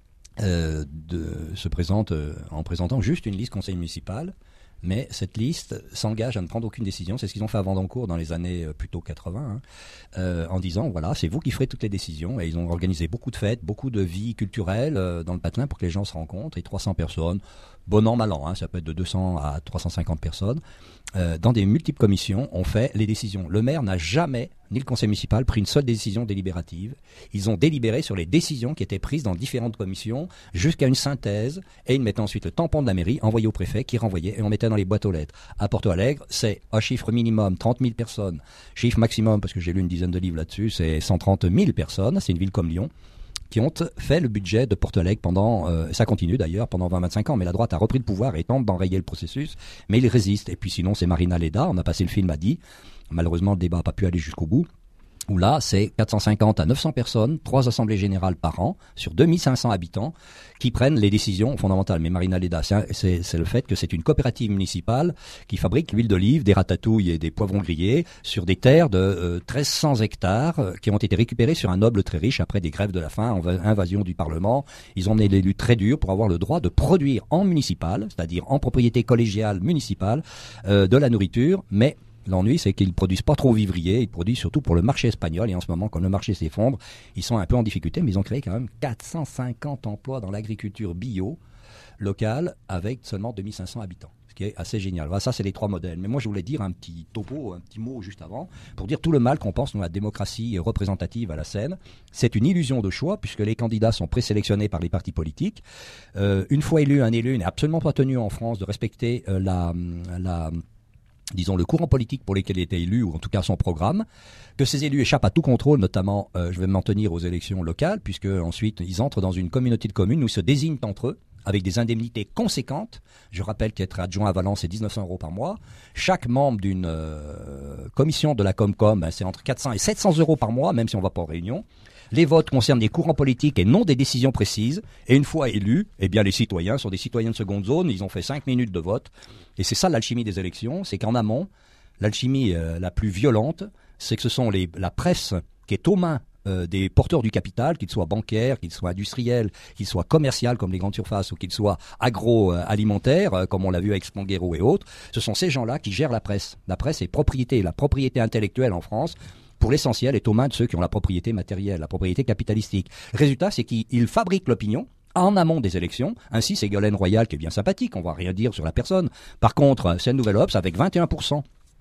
euh, de, se présente euh, en présentant juste une liste conseil municipal. Mais cette liste s'engage à ne prendre aucune décision. C'est ce qu'ils ont fait à Vandencourt dans les années euh, plutôt quatre-vingts, hein, euh, en disant voilà, c'est vous qui ferez toutes les décisions. Et ils ont organisé beaucoup de fêtes, beaucoup de vie culturelle euh, dans le Patelin pour que les gens se rencontrent. Et trois cents personnes, bon an, mal an, hein, ça peut être de deux cents à trois cent cinquante personnes, euh, dans des multiples commissions, ont fait les décisions. Le maire n'a jamais, ni le conseil municipal, pris une seule décision délibérative. Ils ont délibéré sur les décisions qui étaient prises dans différentes commissions, jusqu'à une synthèse, et ils mettaient ensuite le tampon de la mairie, envoyé au préfet, qui renvoyait, et on mettait dans les boîtes aux lettres. À Porto Alegre, c'est un chiffre minimum, trente mille personnes. Chiffre maximum, parce que j'ai lu une dizaine de livres là-dessus, c'est cent trente mille personnes, c'est une ville comme Lyon, qui ont fait le budget de Porto Alegre pendant, euh, ça continue d'ailleurs, pendant vingt à vingt-cinq ans, mais la droite a repris le pouvoir et tente d'enrayer le processus, mais il résiste. Et puis sinon, c'est Marina Leda, on a passé le film à dix, malheureusement le débat n'a pas pu aller jusqu'au bout, où là, c'est quatre cent cinquante à neuf cents personnes, trois assemblées générales par an, sur deux mille cinq cents habitants, qui prennent les décisions fondamentales. Mais Marina Leda, c'est, c'est, c'est le fait que c'est une coopérative municipale qui fabrique l'huile d'olive, des ratatouilles et des poivrons grillés sur des terres de euh, mille trois cents hectares euh, qui ont été récupérés sur un noble très riche après des grèves de la faim, env- invasion du Parlement. Ils ont mené des luttes très dures pour avoir le droit de produire en municipal, c'est-à-dire en propriété collégiale municipale, euh, de la nourriture, mais l'ennui, c'est qu'ils ne produisent pas trop vivrier, ils produisent surtout pour le marché espagnol. Et en ce moment, quand le marché s'effondre, ils sont un peu en difficulté, mais ils ont créé quand même quatre cent cinquante emplois dans l'agriculture bio locale avec seulement deux mille cinq cents habitants. Ce qui est assez génial. Voilà, ça, c'est les trois modèles. Mais moi, je voulais dire un petit topo, un petit mot juste avant, pour dire tout le mal qu'on pense dans la démocratie représentative à la Seine. C'est une illusion de choix, puisque les candidats sont présélectionnés par les partis politiques. Euh, une fois élu, un élu n'est absolument pas tenu en France de respecter euh, la... la disons, le courant politique pour lequel il était élu, ou en tout cas son programme, que ces élus échappent à tout contrôle, notamment, euh, je vais m'en tenir aux élections locales, puisque ensuite ils entrent dans une communauté de communes où ils se désignent entre eux, avec des indemnités conséquentes. Je rappelle qu'être adjoint à Valence, c'est dix-neuf cents euros par mois. Chaque membre d'une euh, commission de la Comcom, ben, c'est entre quatre cents et sept cents euros par mois, même si on ne va pas en réunion. Les votes concernent des courants politiques et non des décisions précises. Et une fois élus, eh bien, les citoyens sont des citoyens de seconde zone. Ils ont fait cinq minutes de vote. Et c'est ça l'alchimie des élections. C'est qu'en amont, l'alchimie euh, la plus violente, c'est que ce sont les, la presse qui est aux mains euh, des porteurs du capital, qu'ils soient bancaires, qu'ils soient industriels, qu'ils soient commerciaux comme les grandes surfaces ou qu'ils soient agroalimentaires, euh, comme on l'a vu avec Spanghero et autres, ce sont ces gens-là qui gèrent la presse. La presse est propriété. La propriété intellectuelle en France, pour l'essentiel, est aux mains de ceux qui ont la propriété matérielle, la propriété capitalistique. Le résultat, c'est qu'ils fabriquent l'opinion en amont des élections. Ainsi, Ségolène Royal, qui est bien sympathique, on va rien dire sur la personne. Par contre, c'est une nouvelle Obs avec vingt et un pour cent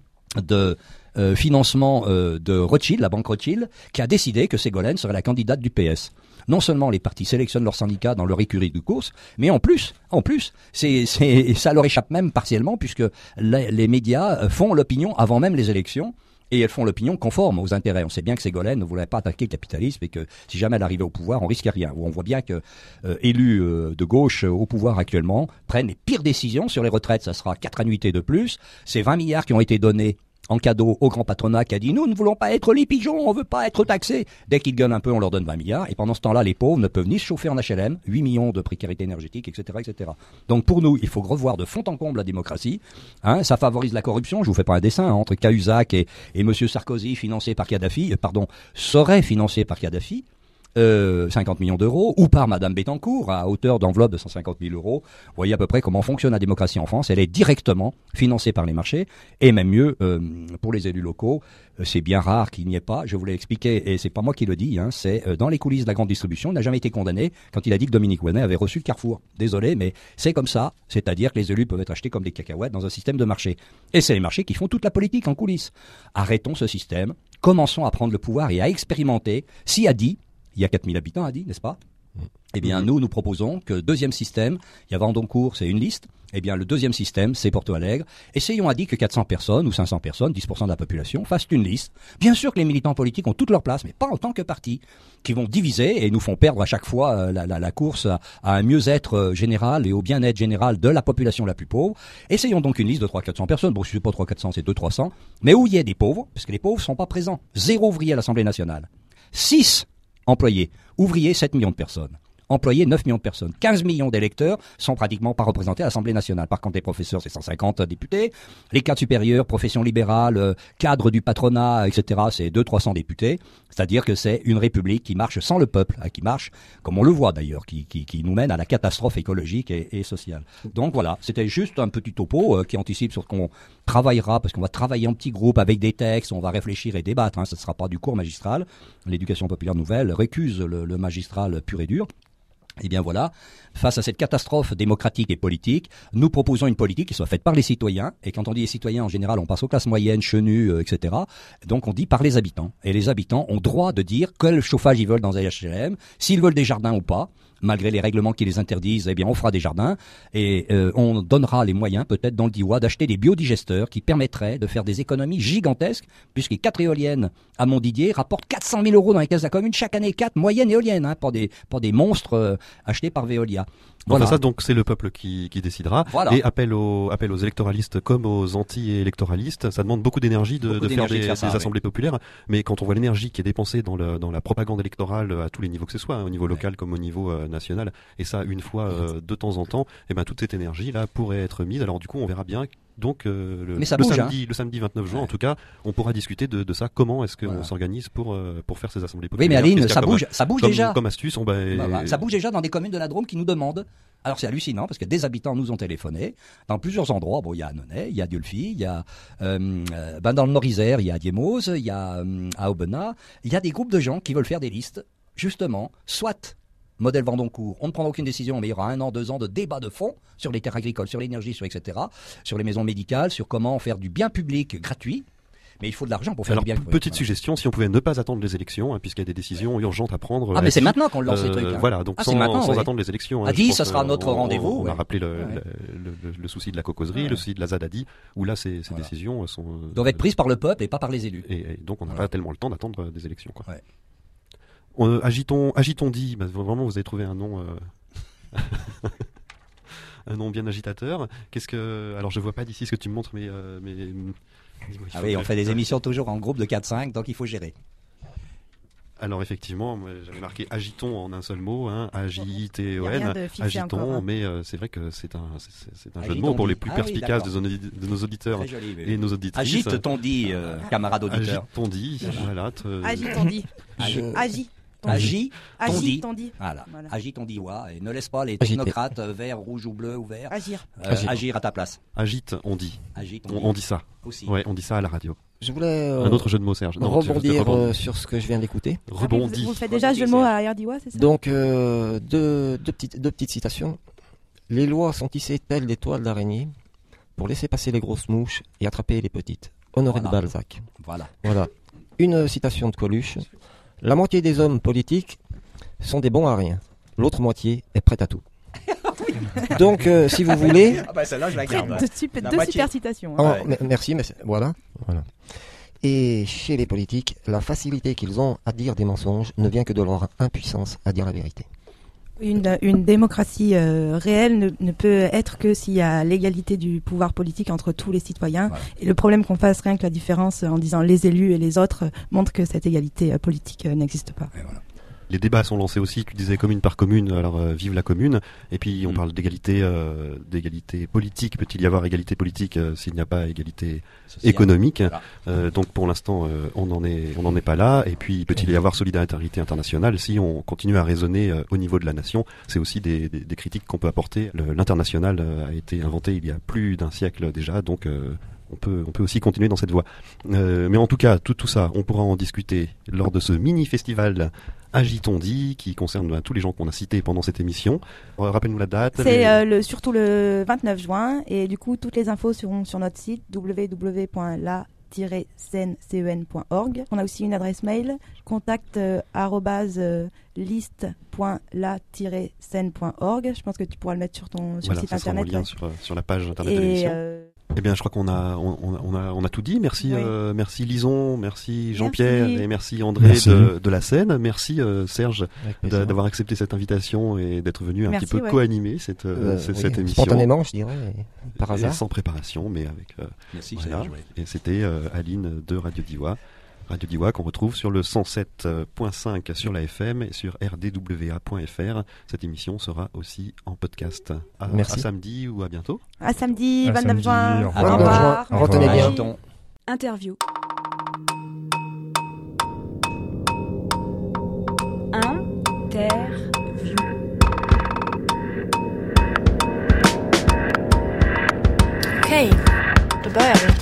de euh, financement euh, de Rothschild, la banque Rothschild, qui a décidé que Ségolène serait la candidate du P S. Non seulement les partis sélectionnent leurs syndicats dans leur écurie de course, mais en plus, en plus, c'est, c'est, ça leur échappe même partiellement puisque les, les médias font l'opinion avant même les élections. Et elles font l'opinion conforme aux intérêts. On sait bien que Ségolène ne voulait pas attaquer le capitalisme et que si jamais elle arrivait au pouvoir, on risquait rien. On voit bien que euh, élus euh, de gauche euh, au pouvoir actuellement prennent les pires décisions sur les retraites. Ça sera quatre annuités de plus. C'est vingt milliards qui ont été donnés en cadeau au grand patronat qui a dit « Nous ne voulons pas être les pigeons, on veut pas être taxés ». Dès qu'ils gueulent un peu, on leur donne vingt milliards. Et pendant ce temps-là, les pauvres ne peuvent ni se chauffer en H L M, huit millions de précarité énergétique, et cetera, et cetera. Donc pour nous, il faut revoir de fond en comble la démocratie. Hein, ça favorise la corruption. Je vous fais pas un dessin hein, entre Cahuzac et, et Monsieur Sarkozy, financé par Kadhafi, euh, pardon, serait financé par Kadhafi. Euh, cinquante millions d'euros, ou par Madame Bettencourt, à hauteur d'enveloppe de cent cinquante mille euros. Vous voyez à peu près comment fonctionne la démocratie en France. Elle est directement financée par les marchés, et même mieux, euh, pour les élus locaux, euh, c'est bien rare qu'il n'y ait pas, je vous l'ai expliqué, et c'est pas moi qui le dis, hein, c'est euh, dans les coulisses de la grande distribution, il n'a jamais été condamné quand il a dit que Dominique Ouénet avait reçu le Carrefour. Désolé, mais c'est comme ça, c'est-à-dire que les élus peuvent être achetés comme des cacahuètes dans un système de marché. Et c'est les marchés qui font toute la politique en coulisses. Arrêtons ce système, commençons à prendre le pouvoir et à expérimenter. Si a dit il y a quatre mille habitants, a dit, n'est-ce pas? Eh bien, nous, nous proposons que deuxième système, il y a Vendoncourt, c'est une liste. Eh bien, le deuxième système, c'est Porto Alegre. Essayons à dire que quatre cents personnes ou cinq cents personnes, dix pour cent de la population, fassent une liste. Bien sûr que les militants politiques ont toute leur place, mais pas en tant que parti, qui vont diviser et nous font perdre à chaque fois euh, la, la, la course à, à un mieux-être euh, général et au bien-être général de la population la plus pauvre. Essayons donc une liste de trois cents à quatre cents personnes. Bon, si c'est pas trois cents à quatre cents, c'est deux cents à trois cents. Mais où il y ait des pauvres, parce que les pauvres sont pas présents. Zéro ouvrier à l'Assemblée nationale. Six employés. Ouvriers, sept millions de personnes. Employés, neuf millions de personnes. quinze millions d'électeurs sont pratiquement pas représentés à l'Assemblée nationale. Par contre, les professeurs, c'est cent cinquante députés. Les cadres supérieurs, profession libérale, euh, cadres du patronat, et cetera, c'est deux cents à trois cents députés. C'est-à-dire que c'est une république qui marche sans le peuple, hein, qui marche, comme on le voit d'ailleurs, qui, qui, qui nous mène à la catastrophe écologique et, et sociale. Donc voilà, c'était juste un petit topo euh, qui anticipe sur ce qu'on travaillera, parce qu'on va travailler en petits groupes avec des textes, on va réfléchir et débattre. Hein, ce ne sera pas du cours magistral. L'éducation populaire nouvelle récuse le, le magistral pur et dur. Eh bien voilà, face à cette catastrophe démocratique et politique, nous proposons une politique qui soit faite par les citoyens. Et quand on dit les citoyens, en général, on passe aux classes moyennes, chenues, euh, et cetera. Donc on dit par les habitants. Et les habitants ont droit de dire quel chauffage ils veulent dans un H L M, s'ils veulent des jardins ou pas. Malgré les règlements qui les interdisent, eh bien on fera des jardins et euh, on donnera les moyens peut-être dans le Diois d'acheter des biodigesteurs qui permettraient de faire des économies gigantesques, puisque les quatre éoliennes à Montdidier rapportent quatre cent mille euros dans les caisses de la commune chaque année, quatre moyennes éoliennes, hein, pour des pour des monstres euh, achetés par Veolia. Voilà. Enfin, ça, donc, c'est le peuple qui, qui décidera. Voilà. Et appel aux, appel aux électoralistes comme aux anti-électoralistes. Ça demande beaucoup d'énergie de, de faire des, de faire ça, des assemblées oui. populaires. Mais quand on voit l'énergie qui est dépensée dans, le, dans la propagande électorale à tous les niveaux que ce soit, hein, au niveau local ouais. comme au niveau euh, national, et ça une fois euh, de temps en temps, et ben toute cette énergie là pourrait être mise. Alors du coup, on verra bien. Donc euh, le, Mais ça le, bouge, samedi, hein. le samedi vingt-neuf juin, ouais. en tout cas, on pourra discuter de, de ça. Comment est-ce qu'on voilà. s'organise pour euh, pour faire ces assemblées populaires? Oui, mais Aline, ça bouge, ça bouge comme, déjà. Comme astuce, on va. Bah, bah, ça bouge déjà dans des communes de la Drôme qui nous demandent. Alors c'est hallucinant parce que des habitants nous ont téléphoné dans plusieurs endroits. Bon, il y a Annonay, il y a Diolfi, il y a euh, euh, ben dans le Nord-Isère, il y a Diemose, il y a euh, à Aubenas. Il y a des groupes de gens qui veulent faire des listes, justement, soit modèle Vendoncourt, on ne prendra aucune décision, mais il y aura un an, deux ans de débat de fond sur les terres agricoles, sur l'énergie, sur et cetera, sur les maisons médicales, sur comment faire du bien public gratuit. Mais il faut de l'argent pour faire Alors, du bien. Petite voilà. suggestion, si on pouvait ne pas attendre les élections, hein, puisqu'il y a des décisions urgentes à prendre. Ah, mais c'est maintenant qu'on lance euh, ces trucs. Hein. Voilà, donc ah, sans, maintenant, sans oui. attendre les élections. A hein, dit, ce sera notre on, rendez-vous. On, on ouais. a rappelé le, ouais. le, le, le, le souci de la cocauserie, ouais. le souci de la Zadadi, où là, ces, ces voilà. décisions sont. Euh, doivent être prises par le peuple et pas par les élus. Et, et donc, on n'a voilà. pas tellement le temps d'attendre des élections. Quoi. Ouais. On, agitons, agitons dit, bah, vraiment, vous avez trouvé un nom. Euh... un nom bien agitateur. Qu'est-ce que. Alors, je vois pas d'ici ce que tu me montres, mais. Euh, mais... Ah oui, on fait des émissions toujours en groupe de quatre cinq, donc il faut gérer. Alors effectivement, moi, j'avais marqué Agiton en un seul mot, hein, A J I T O Il y a rien N, de fixé Agiton, encore, hein. mais euh, c'est vrai que c'est un, c'est, c'est un jeu de Agiton mots pour dit. les plus Ah oui, perspicaces de, d'accord. nos audi- de nos auditeurs Très joli. et nos auditrices. Agite ton dit, euh, camarade auditeur. Agite ton dit, voilà. te- Agis ton dit. Je- Agis. ton dit. Agis ton Agis dit. ton dit. Voilà. Voilà. Agis ton dit, ouais, et ne laisse pas les Agiter. technocrates euh, verts, rouges ou bleus ou verts Agir. euh, Agir. agir à ta place. Agite, on dit. Agis ton On, dit. on dit ça. Aussi. Ouais, on dit ça à la radio. Je voulais euh, Un autre jeu de mots, Serge. Non, tu veux rebondir faire rebondir. euh, sur ce que je viens d'écouter. Vous, Rebondis. vous faites déjà ce jeu de mots à Yardiwa, c'est ça? Donc, euh, deux, deux, petites, deux petites citations. Les lois sont tissées telles des toiles d'araignée pour laisser passer les grosses mouches et attraper les petites. Honoré Voilà. de Balzac. Voilà. Voilà. Une citation de Coluche. La moitié des hommes politiques sont des bons à rien. L'autre moitié est prête à tout. Donc, euh, si vous voulez, Ah bah celle-là, je la Très- garde. Deux, super, La deux moitié. super citations. Oh, hein. me- merci, mais c'est- voilà, voilà. Et chez les politiques, la facilité qu'ils ont à dire des mensonges ne vient que de leur impuissance à dire la vérité. Une, une démocratie euh, réelle ne, ne peut être que s'il y a l'égalité du pouvoir politique entre tous les citoyens. Voilà. Et le problème qu'on fasse rien que la différence en disant les élus et les autres euh, montre que cette égalité euh, politique euh, n'existe pas. Et voilà. Les débats sont lancés aussi, tu disais commune par commune, alors euh, vive la commune. Et puis on Mm. parle d'égalité, euh, d'égalité politique. Peut-il y avoir égalité politique euh, s'il n'y a pas égalité Social. économique? Voilà. Euh, Donc pour l'instant, euh, on n'en est, on n'en est pas là. Et puis peut-il y avoir solidarité internationale si on continue à raisonner euh, au niveau de la nation? C'est aussi des, des, des critiques qu'on peut apporter. Le- L'international euh, a été inventé il y a plus d'un siècle déjà, donc euh, on peut, on peut aussi continuer dans cette voie. Euh, mais en tout cas, tout, tout ça, on pourra en discuter lors de ce mini-festival Agitons dit, qui concerne bah, tous les gens qu'on a cités pendant cette émission. Euh, Rappelle-nous la date. C'est les- euh, le, surtout le vingt-neuf juin et du coup toutes les infos seront sur notre site w w w point la tiret scène point org. On a aussi une adresse mail contact euh, arobase, euh, liste point la tiret scène point org. Je pense que tu pourras le mettre sur ton sur Voilà, le site ça sera en internet. lien ouais. sur, euh, sur la page internet de Et l'émission. euh, Eh bien, je crois qu'on a, on, on a- on a, on a tout dit. Merci, Oui. euh, merci Lison, merci Jean-Pierre Merci. et merci André Merci. de, de la scène. Merci euh, Serge Avec d'a- plaisir. d'avoir accepté cette invitation et d'être venu un Merci, petit peu ouais. co-animer cette, euh, Euh, cette, oui, cette émission. Spontanément, je dirais, par Et hasard. sans préparation, mais avec. euh, Merci, voilà. Serge, ouais. Et c'était euh, Aline de Radio Diwa. Radio Diwa qu'on retrouve sur le cent sept point cinq sur la F M et sur r d w a point f r. Cette émission sera aussi en podcast. À, Merci. à samedi ou à bientôt. à samedi À vingt-neuf samedi, juin. au Au revoir. revoir. Au revoir. Retenez bien. Agiton. Interview. Interview. Okej, då börjar vi.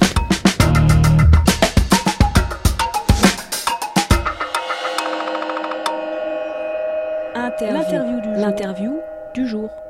Interview. L'interview du jour.